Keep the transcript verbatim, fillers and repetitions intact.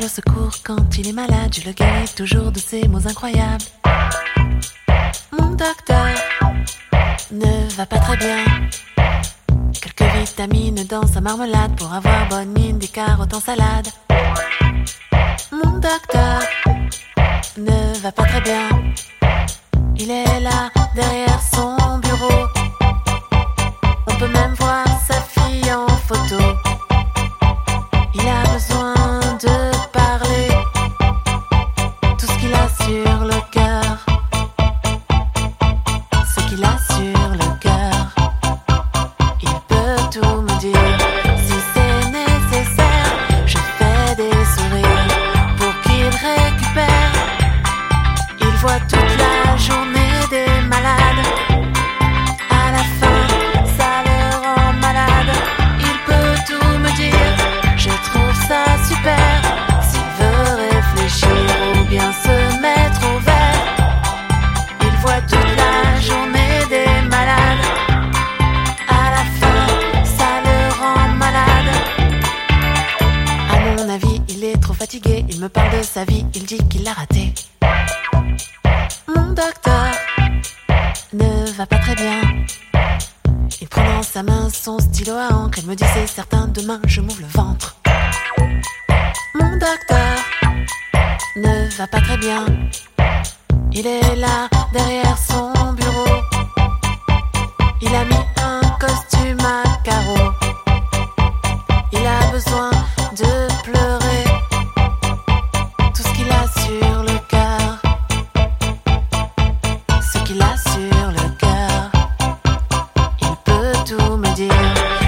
le secours quand il est malade. Je le guéris toujours de ces mots incroyables. Mon docteur ne va pas très bien. Quelques vitamines dans sa marmelade pour avoir bonne mine, des carottes en salade. Mon docteur ne va pas très bien. Il est là, derrière son bureau. On peut même voir sa fille en photo. Il a besoin de parler tout ce qu'il a sur le cœur. Ce qu'il a sur le cœur. Il peut tout me dire. Si c'est nécessaire, je fais des sourires pour qu'il récupère. Il voit toute la journée des malades. À la fin, ça le rend malade. Il peut tout me dire. Je trouve ça super. S'il veut réfléchir ou bien se mettre au vert, il voit toute la journée des malades. À la fin, ça le rend malade. À mon avis, il est trop fatigué. Il me parle de sa vie, il dit qu'il l'a raté. Mon docteur ne va pas très bien. Il prend dans sa main son stylo à encre. Il me dit c'est certain, demain je m'ouvre le ventre. Mon docteur ne va pas très bien. Il est là, derrière son bureau. Il a mis un costume à carreaux. Il a besoin de pleurer tout ce qu'il a sur le cœur. Ce qu'il a sur le cœur. Il peut tout me dire.